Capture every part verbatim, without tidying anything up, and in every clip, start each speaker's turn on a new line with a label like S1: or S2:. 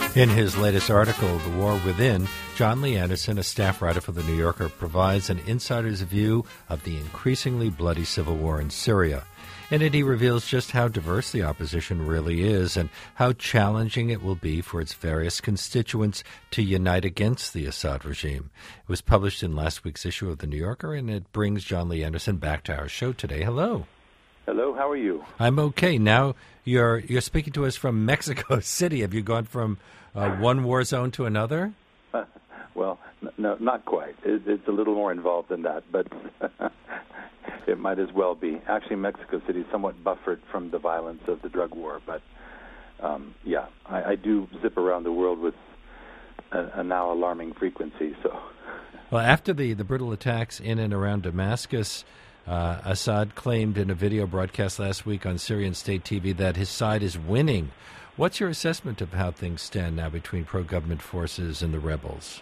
S1: In his latest article, The War Within, John Lee Anderson, a staff writer for The New Yorker, provides an insider's view of the increasingly bloody civil war in Syria. In it, he reveals just how diverse the opposition really is and how challenging it will be for its various constituents to unite against the Assad regime. It was published in last week's issue of The New Yorker, and it brings John Lee Anderson back to our show today. Hello.
S2: Hello, how are you?
S1: I'm okay. Now you're you're speaking to us from Mexico City. Have you gone from uh, one war zone to another?
S2: Uh, well, n- no, not quite. It, it's a little more involved than that, but it might as well be. Actually, Mexico City is somewhat buffered from the violence of the drug war, but um, yeah, I, I do zip around the world with a, a now alarming frequency. So,
S1: well, after the, the brutal attacks in and around Damascus, Uh, Assad claimed in a video broadcast last week on Syrian state T V that his side is winning. What's your assessment of how things stand now between pro-government forces and the rebels?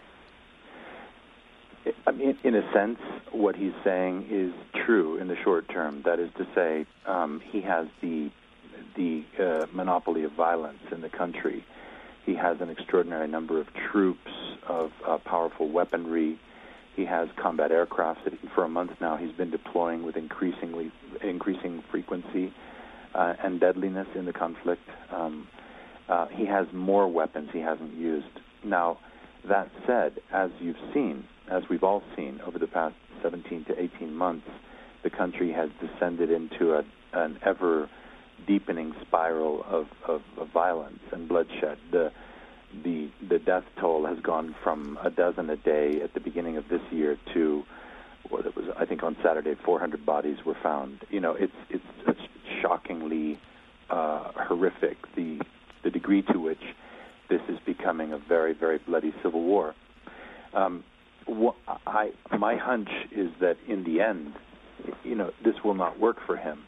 S2: I mean, in a sense, what he's saying is true in the short term. That is to say, um, he has the the uh, monopoly of violence in the country. He has an extraordinary number of troops, of uh, powerful weaponry. He has combat aircraft that he, for a month now he's been deploying with increasingly increasing frequency uh, and deadliness in the conflict. Um, uh, he has more weapons he hasn't used. Now, that said, as you've seen, as we've all seen over the past seventeen to eighteen months, the country has descended into a, an ever-deepening spiral of, of, of violence and bloodshed. The The the death toll has gone from a dozen a day at the beginning of this year to what it was. I think on Saturday, four hundred bodies were found. You know, it's it's, it's shockingly uh, horrific the the degree to which this is becoming a very very bloody civil war. Um, wh- I my hunch is that in the end, you know, this will not work for him.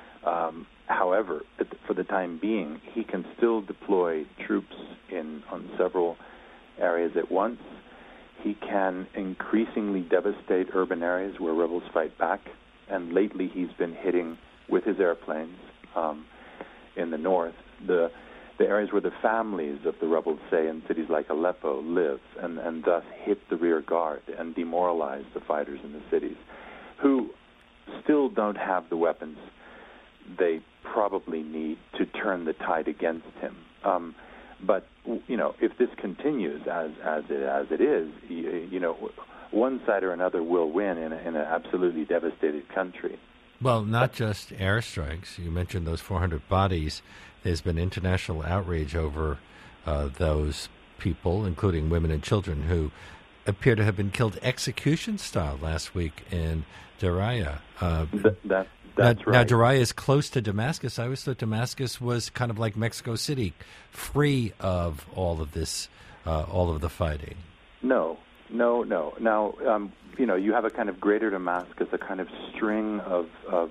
S2: Um, However, for the time being, he can still deploy troops in on several areas at once. He can increasingly devastate urban areas where rebels fight back. And lately, he's been hitting with his airplanes um, in the north the the areas where the families of the rebels, say in cities like Aleppo, live, and, and thus hit the rear guard and demoralize the fighters in the cities, who still don't have the weapons they probably need to turn the tide against him. Um, but, you know, if this continues as as it, as it is, you, you know, one side or another will win in, a, in an absolutely devastated country.
S1: Well, not just airstrikes. You mentioned those four hundred bodies. There's been international outrage over uh, those people, including women and children, who appear to have been killed execution style last week in Daraya. Uh,
S2: Th- that That's
S1: now,
S2: right.
S1: Now, Daraya is close to Damascus. I always thought Damascus was kind of like Mexico City, free of all of this, uh, all of the fighting.
S2: No, no, no. Now, um, you know, you have a kind of greater Damascus, a kind of string of, of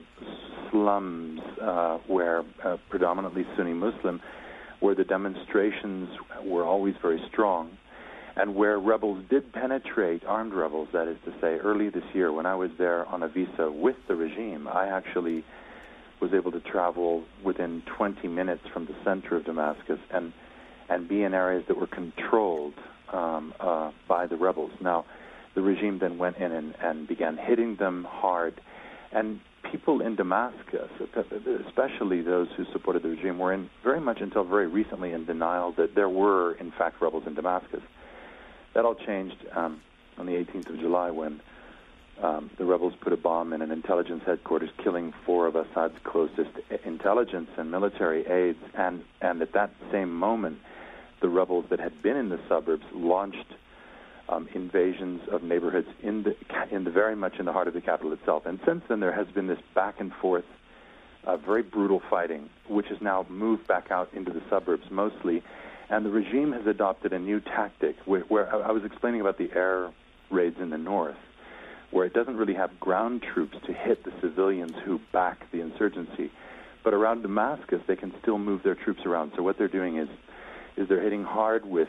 S2: slums uh, where uh, predominantly Sunni Muslim, where the demonstrations were always very strong, and where rebels did penetrate, armed rebels, that is to say, early this year when I was there on a visa with the regime, I actually was able to travel within twenty minutes from the center of Damascus and and be in areas that were controlled um, uh, by the rebels. Now, the regime then went in and, and began hitting them hard, and people in Damascus, especially those who supported the regime, were in very much until very recently in denial that there were, in fact, rebels in Damascus. That all changed um, on the eighteenth of July when um, the rebels put a bomb in an intelligence headquarters, killing four of Assad's closest intelligence and military aides. And, and at that same moment, the rebels that had been in the suburbs launched um, invasions of neighborhoods in the in the very much in the heart of the capital itself. And since then, there has been this back and forth, uh, very brutal fighting, which has now moved back out into the suburbs mostly. And the regime has adopted a new tactic where, where I was explaining about the air raids in the north, where it doesn't really have ground troops to hit the civilians who back the insurgency. But around Damascus, they can still move their troops around. So what they're doing is, is they're hitting hard with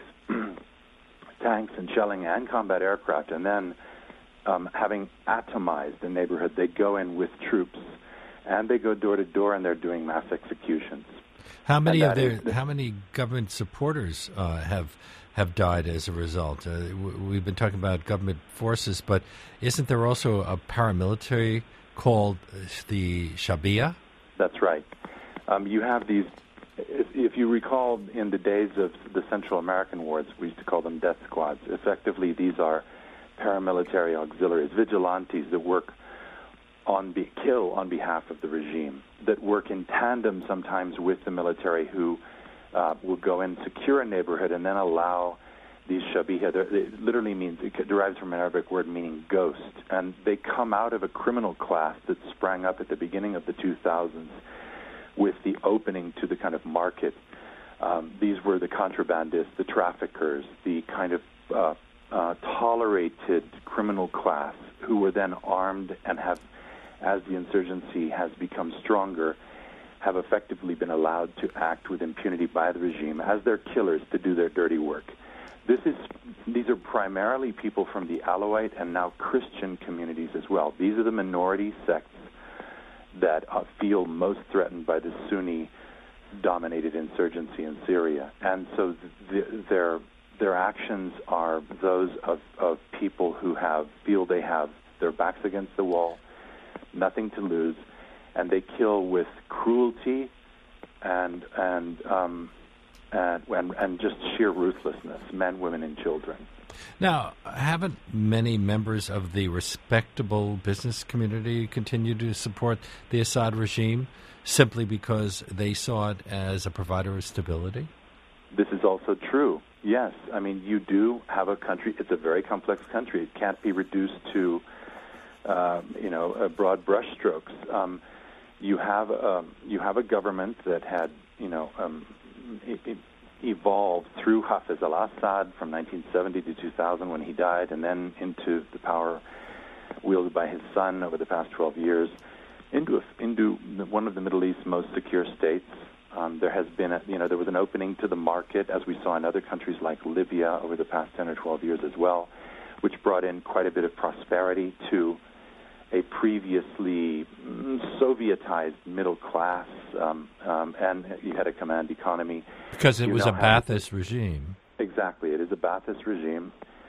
S2: tanks and shelling and combat aircraft, and then um, having atomized the neighborhood, they go in with troops, and they go door to door, and they're doing mass executions.
S1: How many of their
S2: the,
S1: how many government supporters uh, have have died as a result? Uh, we've been talking about government forces, but isn't there also a paramilitary called the Shabia?
S2: That's right. Um, you have these. If, if you recall, in the days of the Central American wars, we used to call them death squads. Effectively, these are paramilitary auxiliaries, vigilantes that work on be, kill on behalf of the regime, that work in tandem sometimes with the military, who uh, will go and secure a neighborhood and then allow these shabiha. It literally means, it derives from an Arabic word meaning ghost, and they come out of a criminal class that sprang up at the beginning of the two thousands with the opening to the kind of market. Um, these were the contrabandists, the traffickers, the kind of uh, uh, tolerated criminal class who were then armed and have, as the insurgency has become stronger, have effectively been allowed to act with impunity by the regime as their killers to do their dirty work. This is; these are primarily people from the Alawite and now Christian communities as well. These are the minority sects that uh, feel most threatened by the Sunni-dominated insurgency in Syria. And so th- their their actions are those of, of people who have feel they have their backs against the wall, nothing to lose, and they kill with cruelty and and um, and, and and just sheer ruthlessness, men, women, and children.
S1: Now, haven't many members of the respectable business community continued to support the Assad regime simply because they saw it as a provider of stability?
S2: This is also true, yes. I mean, you do have a country. It's a very complex country. It can't be reduced to, uh, you know, uh, broad brushstrokes. Um, you have um, you have a government that had, you know, um, it, it, evolved through Hafez al-Assad from nineteen seventy to two thousand when he died, and then into the power wielded by his son over the past twelve years, into a, into one of the Middle East's most secure states. Um, there has been, a, you know, there was an opening to the market, as we saw in other countries like Libya over the past ten or twelve years as well, which brought in quite a bit of prosperity to a previously Sovietized middle class, um, um, and you had a command economy.
S1: Because it
S2: you
S1: was a
S2: have,
S1: Ba'athist regime.
S2: Exactly. It is a Ba'athist regime.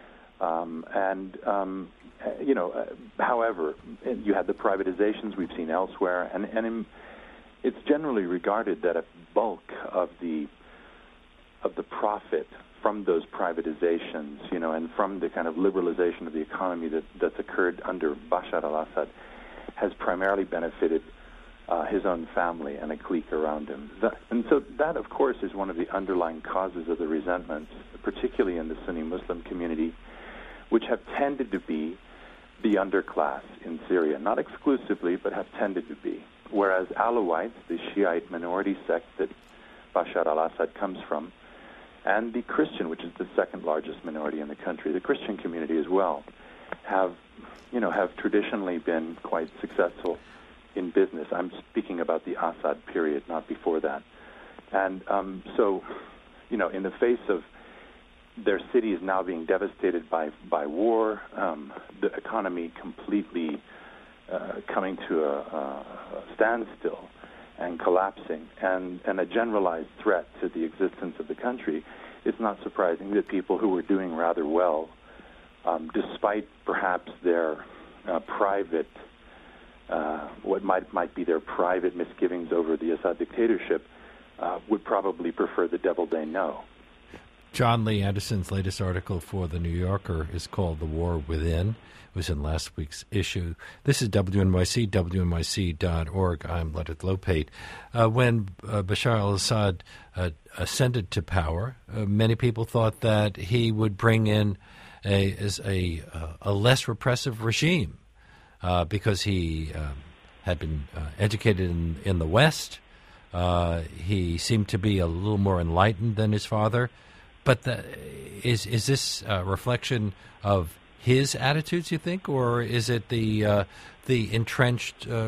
S2: Um, and, um, you know, uh, however, you had the privatizations we've seen elsewhere, and, and in, it's generally regarded that a bulk of the of the profit from those privatizations, you know, and from the kind of liberalization of the economy that, that's occurred under Bashar al-Assad has primarily benefited uh, his own family and a clique around him. That, and so that, of course, is one of the underlying causes of the resentments, particularly in the Sunni Muslim community, which have tended to be the underclass in Syria, not exclusively, but have tended to be. Whereas Alawites, the Shiite minority sect that Bashar al-Assad comes from, and the Christian, which is the second largest minority in the country, the Christian community as well, have, you know, have traditionally been quite successful in business. I'm speaking about the Assad period, not before that. And um, so, you know, in the face of their city is now being devastated by, by war, um, the economy completely uh, coming to a, a standstill and collapsing, and, and a generalized threat to the existence of the country, it's not surprising that people who were doing rather well, um, despite perhaps their uh, private, uh, what might might be their private misgivings over the Assad dictatorship, uh, would probably prefer the devil they know.
S1: John Lee Anderson's latest article for The New Yorker is called The War Within. It was in last week's issue. This is W N Y C, W N Y C dot org. I'm Leonard Lopate. Uh, when uh, Bashar al-Assad uh, ascended to power, uh, many people thought that he would bring in a, as a, uh, a less repressive regime uh, because he uh, had been uh, educated in, in the West. Uh, he seemed to be a little more enlightened than his father. But the, is is this a reflection of his attitudes, you think, or is it the uh, the entrenched uh,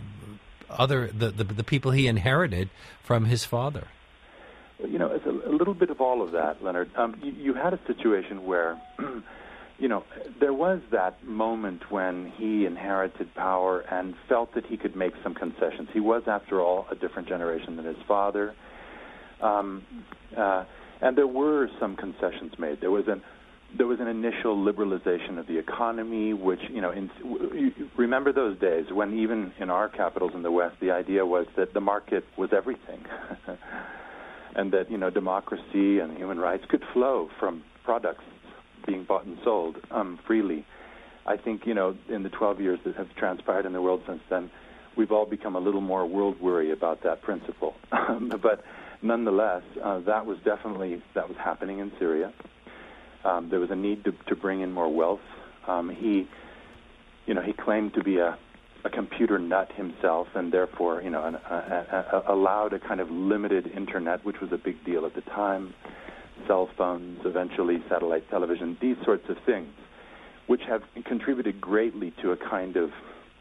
S1: other the, the the people he inherited from his father?
S2: You know, it's a, a little bit of all of that, Leonard. Um, you, you had a situation where, you know, there was that moment when he inherited power and felt that he could make some concessions. He was, after all, a different generation than his father. Um, uh, and there were some concessions made. There was an there was an initial liberalization of the economy, which, you know, in, you remember those days when even in our capitals in the West, the idea was that the market was everything, and that, you know, democracy and human rights could flow from products being bought and sold um, freely. I think, you know, in the twelve years that have transpired in the world since then, we've all become a little more world weary about that principle. But nonetheless, uh, that was definitely, that was happening in Syria. Um, there was a need to, to bring in more wealth. Um, he, you know, he claimed to be a, a computer nut himself, and therefore, you know, an, a, a, allowed a kind of limited internet, which was a big deal at the time, cell phones, eventually satellite television, these sorts of things, which have contributed greatly to a kind of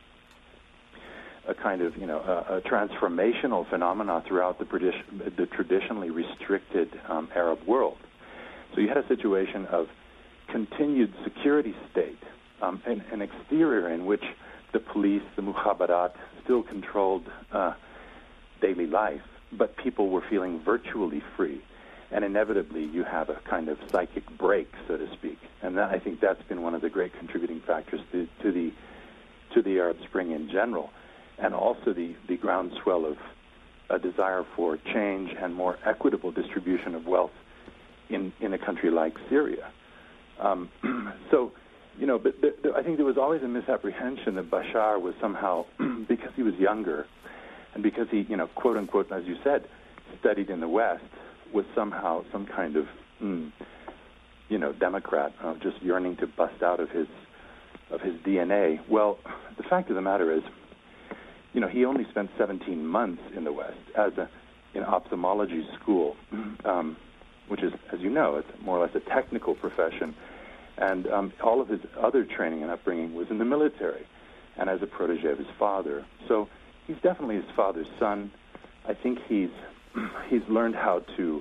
S2: a kind of, you know, a, a transformational phenomena throughout the, tradi- the traditionally restricted um, Arab world. So you had a situation of continued security state, um, an, an exterior in which the police, the mukhabarat, still controlled uh, daily life, but people were feeling virtually free. And inevitably, you have a kind of psychic break, so to speak. And that, I think that's been one of the great contributing factors to, to the to the Arab Spring in general, and also the, the groundswell of a desire for change and more equitable distribution of wealth in, in a country like Syria. Um, so, you know, but th- th- I think there was always a misapprehension that Bashar was somehow, because he was younger, and because he, you know, quote unquote, as you said, studied in the West, was somehow some kind of, mm, you know, Democrat, uh, just yearning to bust out of his of his D N A. Well, the fact of the matter is, you know, he only spent seventeen months in the West as a in ophthalmology school, um, which is, as you know, it's more or less a technical profession, and um, all of his other training and upbringing was in the military, and as a protege of his father. So he's definitely his father's son. I think he's he's learned how to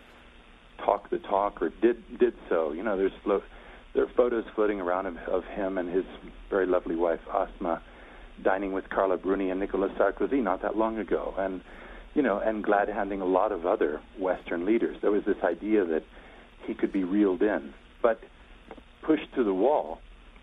S2: talk the talk, or did did so. You know, there's flo- there are photos floating around of, of him and his very lovely wife Asma dining with Carla Bruni and Nicolas Sarkozy not that long ago, and you know, and glad handing a lot of other Western leaders. There was this idea that he could be reeled in, but pushed to the wall,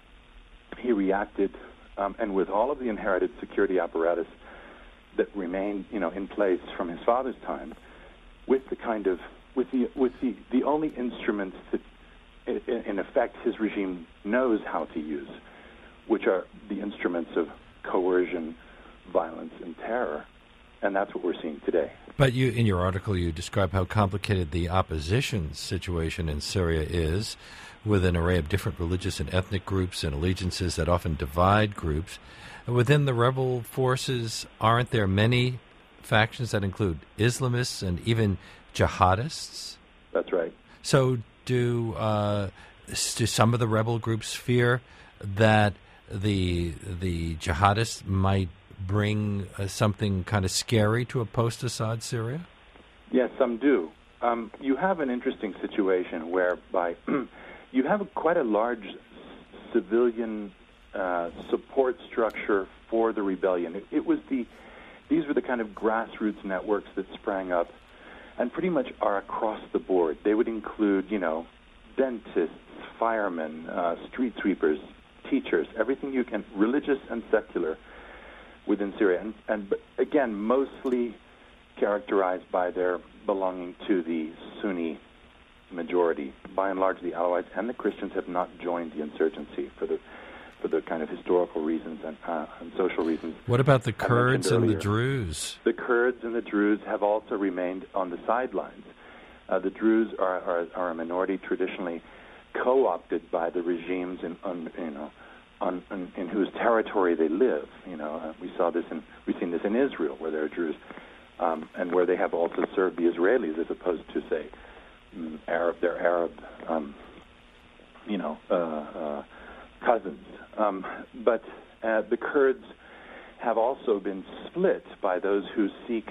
S2: he reacted, um, and with all of the inherited security apparatus that remained, you know, in place from his father's time, with the kind of, with the with the, the only instruments that, in, in effect, his regime knows how to use, which are the instruments of coercion, violence, and terror, and that's what we're seeing today.
S1: But you, in your article, you describe how complicated the opposition situation in Syria is, with an array of different religious and ethnic groups and allegiances that often divide groups. Within the rebel forces, aren't there many factions that include Islamists and even jihadists?
S2: That's right.
S1: So do uh, do some of the rebel groups fear that the the jihadists might bring uh, something kind of scary to a post-Assad Syria?
S2: Yes, some do. Um, you have an interesting situation whereby you have a, quite a large civilian uh, support structure for the rebellion. It, it was the these were the kind of grassroots networks that sprang up, and pretty much are across the board. They would include, you know, dentists, firemen, uh, street sweepers, teachers, everything you can, religious and secular, within Syria, and, and but again, mostly characterized by their belonging to the Sunni majority. By and large, the Alawites and the Christians have not joined the insurgency for the for the kind of historical reasons and, uh, and social reasons.
S1: What about the Kurds and
S2: earlier.
S1: the Druze?
S2: The Kurds and the Druze have also remained on the sidelines. Uh, the Druze are, are are a minority traditionally co-opted by the regimes in, on, you know, on, on in whose territory they live. You know, uh, we saw this in we've seen this in Israel, where there are Druze, um, and where they have also served the Israelis as opposed to, say, mm, Arab, their Arab, um, you know, uh, uh, cousins. Um, but uh, the Kurds have also been split by those who seek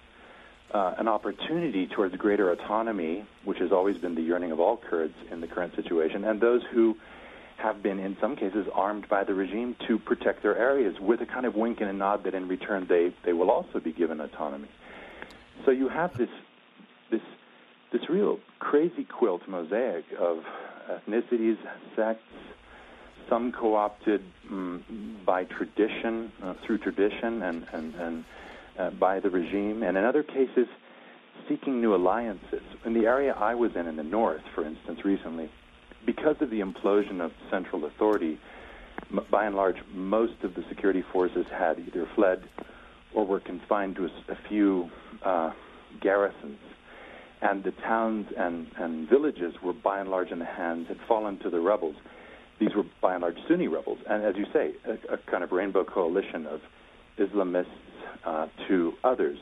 S2: uh, an opportunity towards greater autonomy, which has always been the yearning of all Kurds in the current situation, and those who have been, in some cases, armed by the regime to protect their areas, with a kind of wink and a nod that in return they, they will also be given autonomy. So you have this this this real crazy quilt mosaic of ethnicities, sects, some co-opted um, by tradition, uh, through tradition and, and, and uh, by the regime, and in other cases seeking new alliances. In the area I was in in the north, for instance, recently, because of the implosion of central authority, m- by and large, most of the security forces had either fled or were confined to a, a few uh, garrisons. And the towns and, and villages were by and large in the hands, had fallen to the rebels. These were by and large Sunni rebels. And as you say, a, a kind of rainbow coalition of Islamists uh, to others.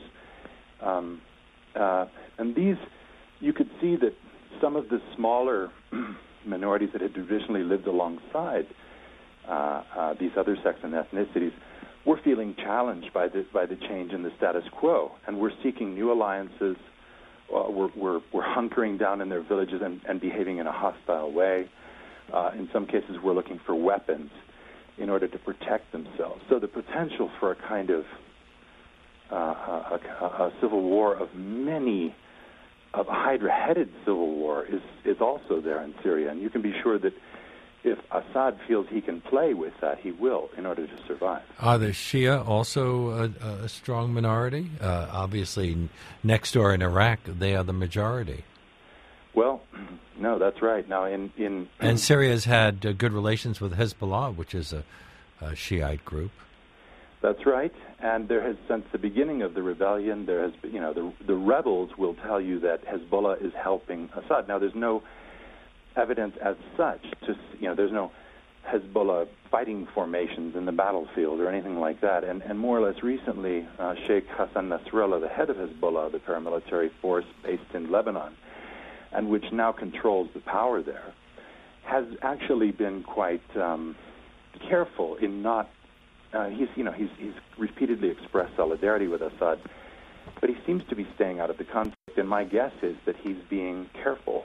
S2: Um, uh, and these, you could see that some of the smaller minorities that had traditionally lived alongside uh, uh, these other sects and ethnicities were feeling challenged by the, by the change in the status quo. And were seeking new alliances. Uh, were, were, were hunkering down in their villages and, and behaving in a hostile way. Uh, in some cases, were looking for weapons in order to protect themselves. So the potential for a kind of uh, a, a, a civil war of many, of a hydra-headed civil war is, is also there in Syria. And you can be sure that if Assad feels he can play with that, he will in order to survive.
S1: Are the Shia also a, a strong minority? Uh, obviously, next door in Iraq, they are the majority.
S2: Well, no, that's right. Now, in, in
S1: and Syria's had uh, good relations with Hezbollah, which is a, a Shiite group.
S2: That's right. And there has, since the beginning of the rebellion, there has been, you know, the the rebels will tell you that Hezbollah is helping Assad. Now, there's no evidence as such to, you know, there's no Hezbollah fighting formations in the battlefield or anything like that. And, and more or less recently, uh, Sheikh Hassan Nasrallah, the head of Hezbollah, the paramilitary force based in Lebanon, and which now controls the power there, has actually been quite um, careful in not, uh, he's, you know, he's, he's repeatedly expressed solidarity with Assad, but he seems to be staying out of the conflict, and my guess is that he's being careful.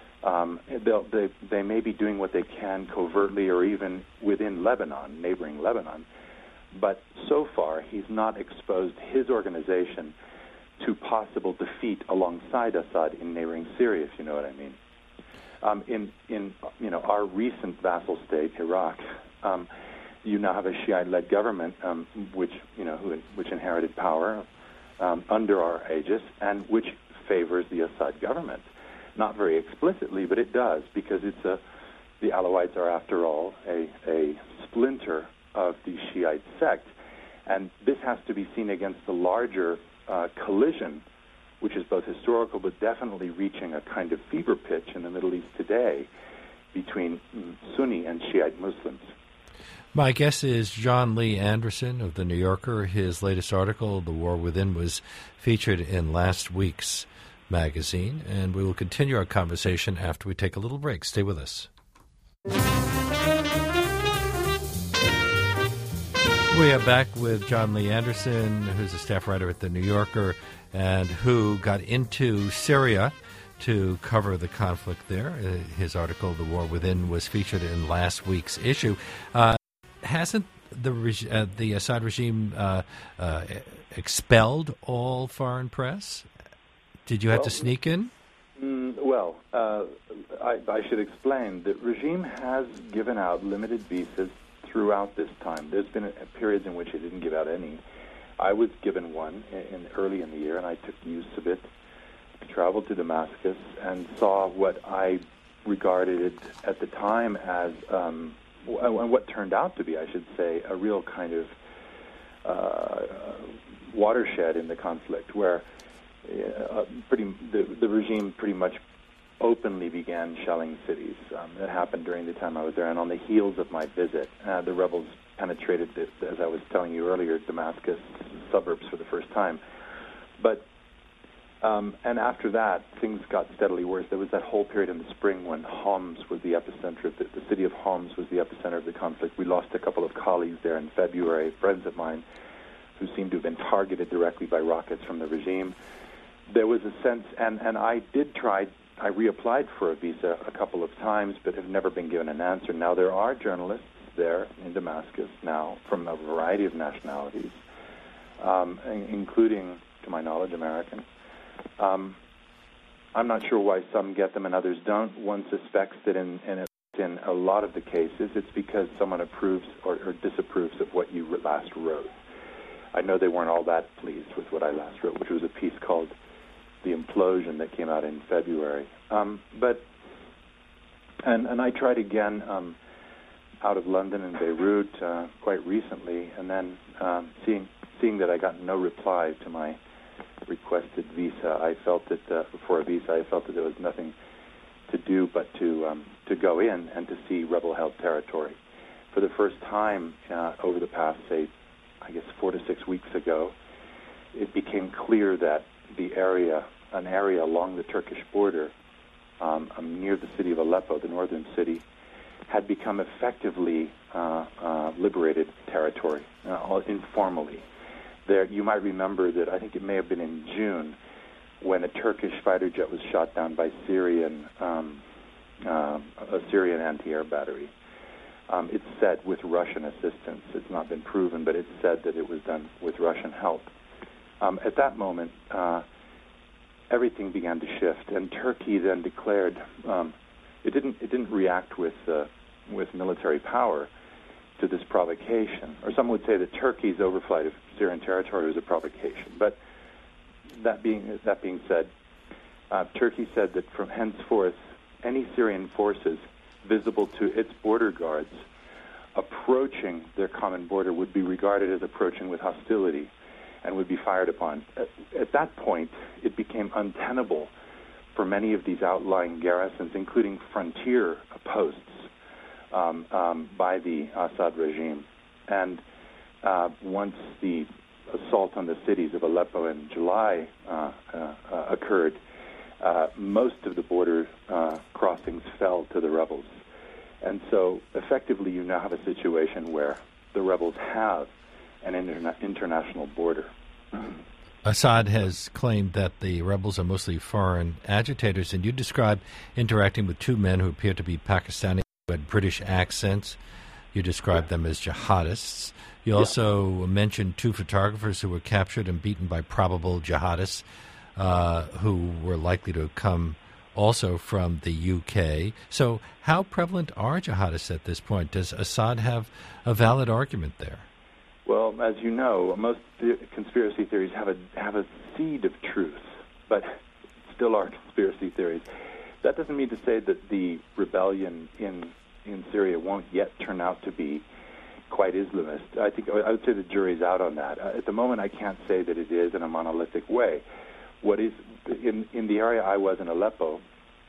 S2: Um, they, they may be doing what they can covertly or even within Lebanon, neighboring Lebanon, but so far he's not exposed his organization to possible defeat alongside Assad in neighboring Syria, if you know what I mean. Um, in, in you know, our recent vassal state, Iraq, um, you now have a Shiite-led government, um, which you know, who, which inherited power um, under our aegis, and which favors the Assad government. Not very explicitly, but it does, because it's a, the Alawites are, after all, a, a splinter of the Shiite sect. And this has to be seen against the larger uh, collision, which is both historical but definitely reaching a kind of fever pitch in the Middle East today between mm, Sunni and Shiite Muslims.
S1: My guest is John Lee Anderson of The New Yorker. His latest article, The War Within, was featured in last week's magazine, and we will continue our conversation after we take a little break. Stay with us. We are back with John Lee Anderson, who's a staff writer at The New Yorker and who got into Syria to cover the conflict there. His article, The War Within, was featured in last week's issue. Uh, hasn't the reg- uh, the Assad regime uh, uh, expelled all foreign press? Did you have
S2: well,
S1: to sneak in?
S2: Mm, well, uh, I, I should explain. The regime has given out limited visas throughout this time. There's been a, a periods in which it didn't give out any. I was given one in, in early in the year, and I took use of it. I traveled to Damascus and saw what I regarded at the time as, um, and what turned out to be, I should say, a real kind of uh, watershed in the conflict, where Uh, pretty, the, the regime pretty much openly began shelling cities. Um, that happened during the time I was there, and on the heels of my visit, uh, the rebels penetrated, the, as I was telling you earlier, Damascus suburbs for the first time. But um, and after that, things got steadily worse. There was that whole period in the spring when Homs was the epicenter of the, the city of Homs was the epicenter of the conflict. We lost a couple of colleagues there in February, friends of mine, who seemed to have been targeted directly by rockets from the regime. There was a sense, and, and I did try, I reapplied for a visa a couple of times, but have never been given an answer. Now, there are journalists there in Damascus now from a variety of nationalities, um, including, to my knowledge, American. Um, I'm not sure why some get them and others don't. One suspects that in, in, in a lot of the cases, it's because someone approves or, or disapproves of what you last wrote. I know they weren't all that pleased with what I last wrote, which was a piece called The Implosion that came out in February. Um, but and and I tried again um, out of London and Beirut uh, quite recently, and then um, seeing seeing that I got no reply to my requested visa, I felt that uh, for a visa, I felt that there was nothing to do but to um, to go in and to see rebel-held territory. For the first time uh, over the past, say, I guess four to six weeks ago, it became clear that the area, an area along the Turkish border, um, near the city of Aleppo, the northern city, had become effectively uh, uh, liberated territory, uh, informally. There, you might remember that I think it may have been in June when a Turkish fighter jet was shot down by Syrian, um, uh, a Syrian anti-air battery. Um, it's said with Russian assistance. It's not been proven, but it's said that it was done with Russian help. Um, at that moment, uh, everything began to shift, and Turkey then declared um, it didn't it didn't react with uh, with military power to this provocation, or some would say that Turkey's overflight of Syrian territory was a provocation. But that being that being said, uh, Turkey said that from henceforth, any Syrian forces visible to its border guards approaching their common border would be regarded as approaching with hostility and would be fired upon. At, at that point, it became untenable for many of these outlying garrisons, including frontier posts, Um, um, by the Assad regime. And uh, once the assault on the cities of Aleppo in July uh, uh, uh, occurred, uh, most of the border uh, crossings fell to the rebels. And so effectively you now have a situation where the rebels have an interna- international border.
S1: Assad has claimed that the rebels are mostly foreign agitators, and you described interacting with two men who appear to be Pakistani, who had British accents. You described them as jihadists. You also yeah. mentioned two photographers who were captured and beaten by probable jihadists uh, who were likely to come also from the U K. So how prevalent are jihadists at this point? Does Assad have a valid argument there?
S2: Well, as you know, most th- conspiracy theories have a have a seed of truth, but still are conspiracy theories. That doesn't mean to say that the rebellion in in Syria won't yet turn out to be quite Islamist. I think I would say the jury's out on that. Uh, at the moment, I can't say that it is in a monolithic way. What is in in the area I was in Aleppo,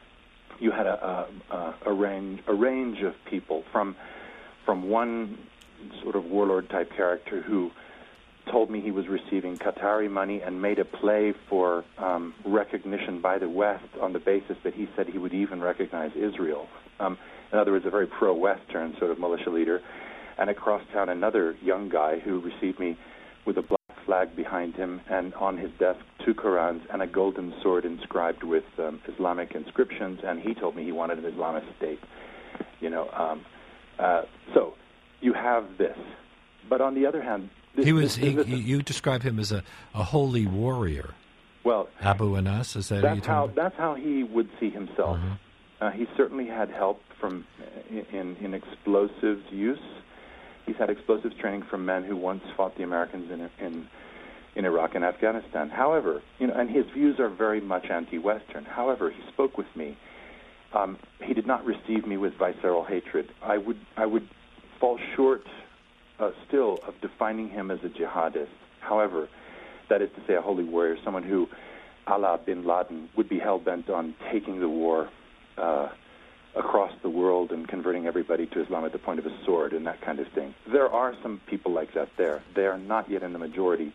S2: you had a a, a range a range of people from from one sort of warlord type character who told me he was receiving Qatari money and made a play for um, recognition by the West on the basis that he said he would even recognize Israel. Um, in other words, a very pro-Western sort of militia leader. And across town, another young guy who received me with a black flag behind him, and on his desk, two Qurans and a golden sword inscribed with um, Islamic inscriptions, and he told me he wanted an Islamist state. You know, um, uh, so you have this. But on the other hand, This,
S1: he was.
S2: this,
S1: he,
S2: this,
S1: he, you describe him as a, a holy warrior.
S2: Well,
S1: Abu Anas, is that
S2: that's how
S1: about?
S2: that's how he would see himself.
S1: Mm-hmm.
S2: Uh, he certainly had help from in, in explosives use. He's had explosives training from men who once fought the Americans in in in Iraq and Afghanistan. However, you know, and his views are very much anti-Western. However, he spoke with me. Um, he did not receive me with visceral hatred. I would I would fall short. Uh, still of defining him as a jihadist. However, that is to say a holy warrior, someone who, a la bin Laden, would be hell-bent on taking the war uh, across the world and converting everybody to Islam at the point of a sword and that kind of thing. There are some people like that there. They are not yet in the majority.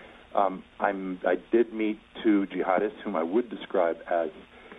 S2: Um, I'm, I did meet two jihadists whom I would describe as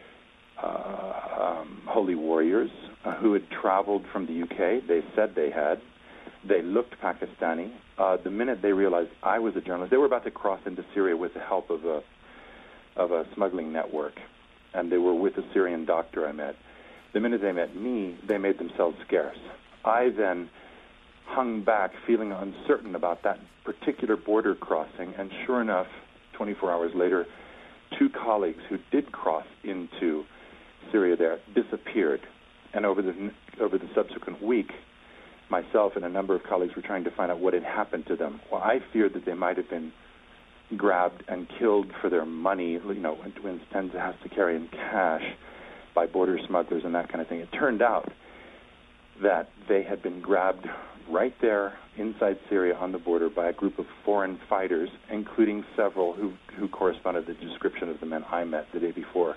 S2: uh, um, holy warriors uh, who had traveled from the U K. They said they had. They looked Pakistani. Uh, the minute they realized I was a journalist, they were about to cross into Syria with the help of a of a smuggling network, and they were with a Syrian doctor I met. The minute they met me, they made themselves scarce. I then hung back, feeling uncertain about that particular border crossing, and sure enough, twenty-four hours later, two colleagues who did cross into Syria there disappeared. And over the over the subsequent week, myself and a number of colleagues were trying to find out what had happened to them. Well, I feared that they might have been grabbed and killed for their money, you know, when Stenza has to carry in cash by border smugglers and that kind of thing. It turned out that they had been grabbed right there inside Syria on the border by a group of foreign fighters, including several who, who corresponded to the description of the men I met the day before,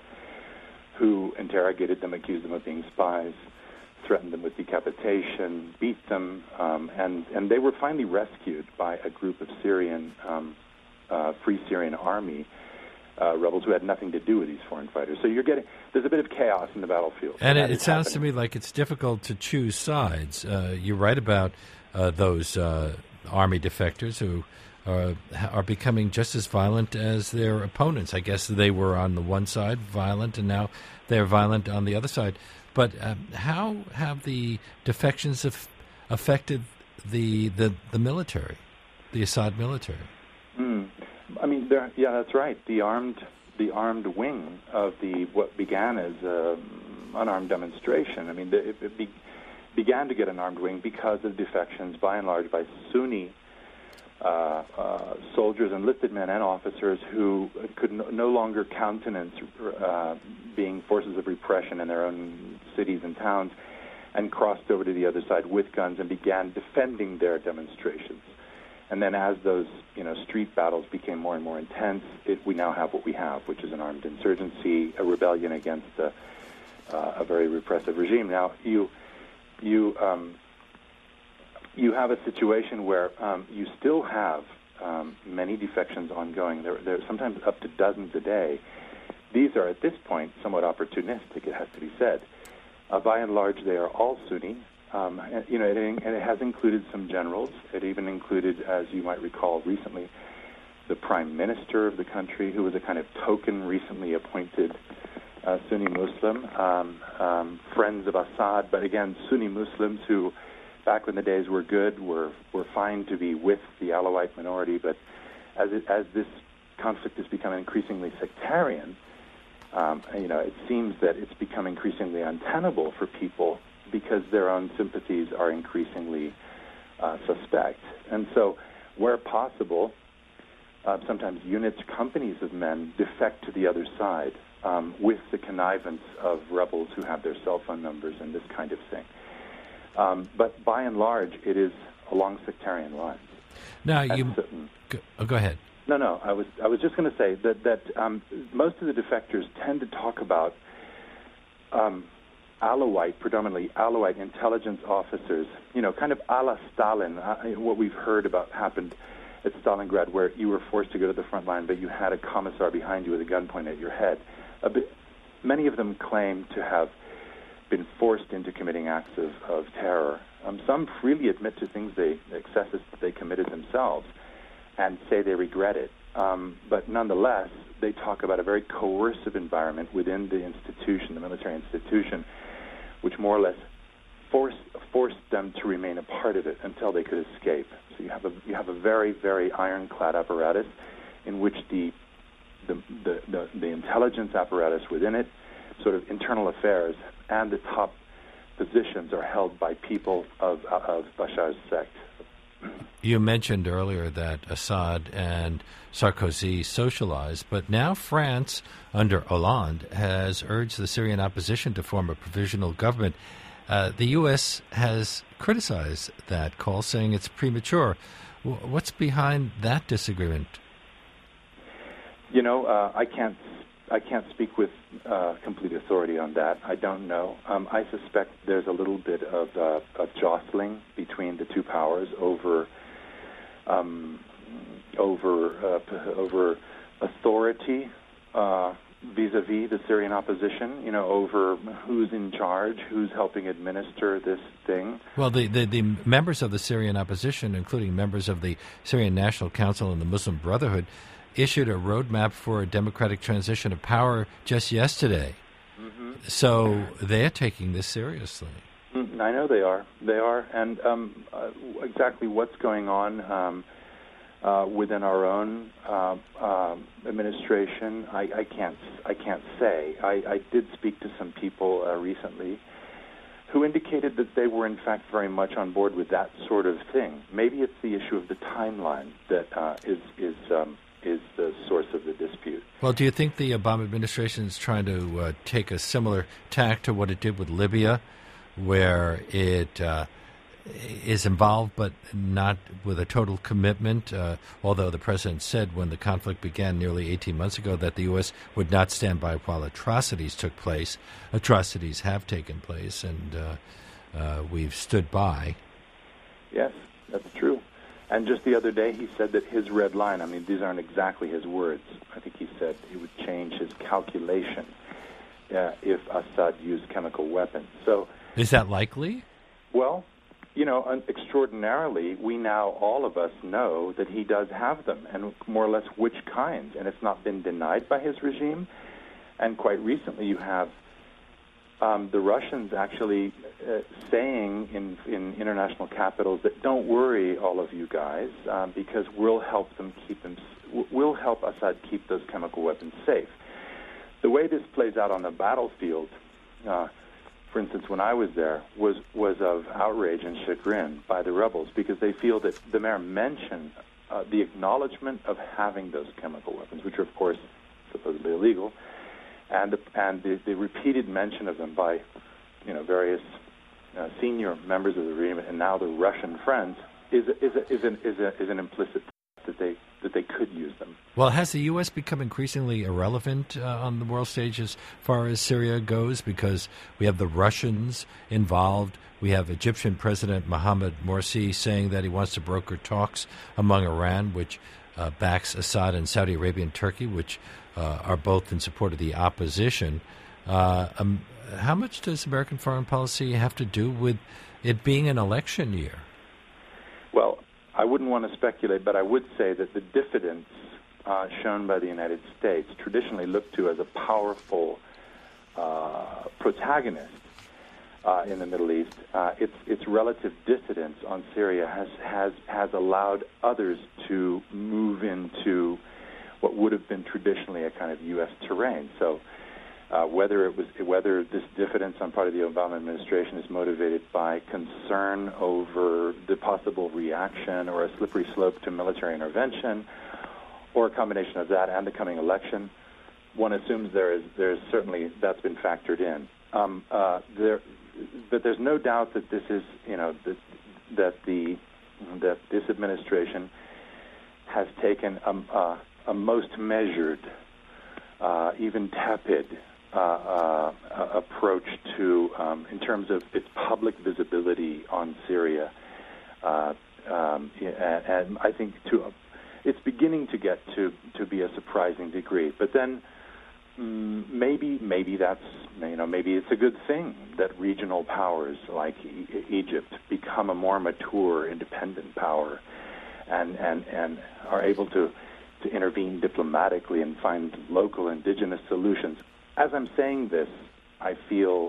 S2: who interrogated them, accused them of being spies, threatened them with decapitation, beat them, um, and, and they were finally rescued by a group of Syrian, um, uh, Free Syrian Army uh, rebels who had nothing to do with these foreign fighters. So you're getting, there's a bit of chaos in the battlefield.
S1: And it, it sounds happening. to me like it's difficult to choose sides. Uh, you write about uh, those uh, army defectors who are, are becoming just as violent as their opponents. I guess they were on the one side violent, and now they're violent on the other side. But um, how have the defections af- affected the, the the military, the Assad military?
S2: Mm. I mean, yeah, that's right. The armed the armed wing of the what began as an unarmed demonstration. I mean, it, it be, began to get an armed wing because of defections, by and large, by Sunni uh, uh, soldiers, enlisted men, and officers who could no, no longer countenance uh, being forces of repression in their own cities and towns, and crossed over to the other side with guns and began defending their demonstrations. And then as those, you know, street battles became more and more intense, it, we now have what we have, which is an armed insurgency, a rebellion against a, uh, a very repressive regime. Now, you you um, you have a situation where um, you still have um, many defections ongoing. There, there are sometimes up to dozens a day. These are, at this point, somewhat opportunistic, it has to be said. Uh, by and large, they are all Sunni. Um, and, you know, it, and it has included some generals. It even included, as you might recall recently, the prime minister of the country, who was a kind of token, recently appointed uh, Sunni Muslim, um, um, friends of Assad, but again, Sunni Muslims who, back when the days were good, were, were fine to be with the Alawite minority. But as, it, as this conflict has become increasingly sectarian, um, you know, it seems that it's become increasingly untenable for people because their own sympathies are increasingly uh, suspect. And so, where possible, uh, sometimes units, companies of men defect to the other side um, with the connivance of rebels who have their cell phone numbers and this kind of thing. Um, but by and large, it is along sectarian lines.
S1: Now, you... Go, oh, go ahead.
S2: No, no, I was I was just going to say that, that um, most of the defectors tend to talk about um, Alawite, predominantly Alawite intelligence officers, you know, kind of a la Stalin, uh, what we've heard about happened at Stalingrad, where you were forced to go to the front line, but you had a commissar behind you with a gun pointed at your head. A bit, many of them claim to have been forced into committing acts of, of terror. Um, some freely admit to things, they excesses that they committed themselves, and say they regret it. Um, but nonetheless, they talk about a very coercive environment within the institution, the military institution, which more or less forced forced them to remain a part of it until they could escape. So you have a you have a very, very ironclad apparatus in which the the the, the, the intelligence apparatus within it, sort of internal affairs, and the top positions are held by people of of Bashar's sect.
S1: You mentioned earlier that Assad and Sarkozy socialized, but now France, under Hollande, has urged the Syrian opposition to form a provisional government. Uh, the U S has criticized that call, saying it's premature. W- what's behind that disagreement?
S2: You know, uh, I can't I can't speak with uh, complete authority on that. I don't know. Um, I suspect there's a little bit of, uh, of jostling between the two powers over um, over uh, over authority uh, vis-a-vis the Syrian opposition. You know, over who's in charge, who's helping administer this thing.
S1: Well, the, the, the members of the Syrian opposition, including members of the Syrian National Council and the Muslim Brotherhood, issued a roadmap for a democratic transition of power just yesterday. Mm-hmm. So they're taking this seriously.
S2: Mm, I know they are. They are. And um, uh, exactly what's going on, um, uh, within our own uh, um, administration, I, I can't I can't say. I, I did speak to some people uh, recently who indicated that they were in fact very much on board with that sort of thing. Maybe it's the issue of the timeline that uh, is is um, is the source of the dispute.
S1: Well, do you think the Obama administration is trying to uh, take a similar tack to what it did with Libya, where it uh, is involved but not with a total commitment, uh, although the president said when the conflict began nearly eighteen months ago that the U S would not stand by while atrocities took place. Atrocities have taken place, and uh, uh, we've stood by.
S2: Yes, that's true. And just the other day he said that his red line, I mean, these aren't exactly his words. I think he said he would change his calculation uh, if Assad used chemical weapons. So,
S1: is that likely?
S2: Well, you know, extraordinarily, we now, all of us, know that he does have them, and more or less which kinds. And it's not been denied by his regime. And quite recently, you have um, the Russians actually uh, saying in, in international capitals that don't worry, all of you guys, um, because we'll help them keep them, we'll help Assad keep those chemical weapons safe. The way this plays out on the battlefield, uh, for instance, when I was there, was, was of outrage and chagrin by the rebels because they feel that the mere mention, uh, the acknowledgement of having those chemical weapons, which are, of course, supposedly illegal, and the, and the, the repeated mention of them by, you know, various uh, senior members of the regime and now the Russian friends is a, is a, is an is a, is an implicit that they that they could use them.
S1: Well, has the U S become increasingly irrelevant uh, on the world stage as far as Syria goes? Because we have the Russians involved. We have Egyptian President Mohamed Morsi saying that he wants to broker talks among Iran, which uh, backs Assad, and Saudi Arabia and Turkey, which uh, are both in support of the opposition. Uh, um, how much does American foreign policy have to do with it being an election year?
S2: Well, I wouldn't want to speculate, but I would say that the diffidence uh, shown by the United States, traditionally looked to as a powerful uh, protagonist uh, in the Middle East, uh, its its relative dissidence on Syria has, has has allowed others to move into what would have been traditionally a kind of U S terrain. So uh, whether it was whether this diffidence on part of the Obama administration is motivated by concern over the possible reaction or a slippery slope to military intervention, or a combination of that and the coming election, one assumes there is there's certainly that's been factored in. Um, uh, there, but there's no doubt that this is you know that that the that this administration has taken a, a, a most measured, uh, even tepid uh, uh, approach to um, in terms of its public visibility on Syria, uh, um, and, and I think to. It's beginning to get to, to be a surprising degree, but then mm, maybe maybe that's you know maybe it's a good thing that regional powers like e- Egypt become a more mature, independent power, and and, and are able to, to intervene diplomatically and find local indigenous solutions. As I'm saying this, I feel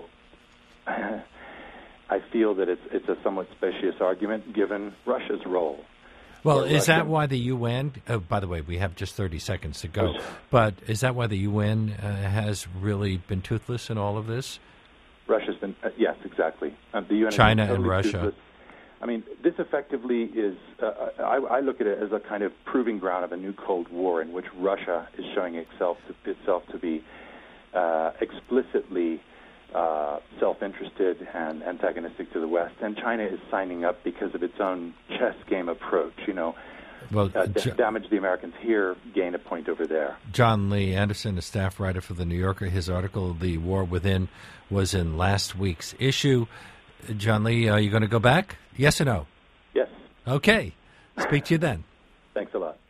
S2: I feel that it's it's a somewhat specious argument given Russia's role.
S1: Well, is that why the U N, oh, by the way, we have just thirty seconds to go, but is that why the U N uh, has really been toothless in all of this?
S2: Russia's been, uh, yes, exactly. Uh, the U N
S1: China
S2: has been totally
S1: and Russia.
S2: Toothless. I mean, this effectively is, uh, I, I look at it as a kind of proving ground of a new Cold War in which Russia is showing itself to, itself to be uh, explicitly Uh, self-interested and antagonistic to the West, and China is signing up because of its own chess game approach. You know,
S1: well,
S2: uh, d-
S1: jo-
S2: damage the Americans here, gain a point over there.
S1: John Lee Anderson, a staff writer for The New Yorker, his article, The War Within, was in last week's issue. John Lee, are you going to go back? Yes or no?
S2: Yes.
S1: Okay. Speak to you then.
S2: Thanks a lot.